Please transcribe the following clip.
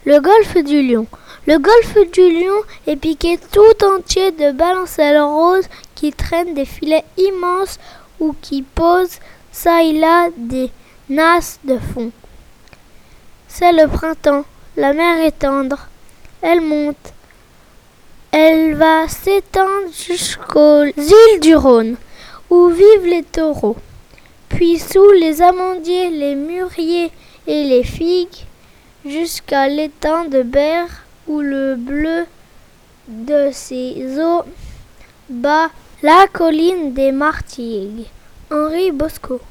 Le golfe du Lion. Le golfe du Lion est piqué tout entier de balancelles roses qui traînent des filets immenses ou qui posent çà et là des nasses de fond. C'est le printemps, la mer est tendre, elle monte, elle va s'étendre jusqu'aux îles du Rhône, où vivent les taureaux. Puis sous les amandiers, les mûriers et les figues, jusqu'à l'étang de Berre, où le bleu de ses eaux bat la colline des Martigues. Henri Bosco.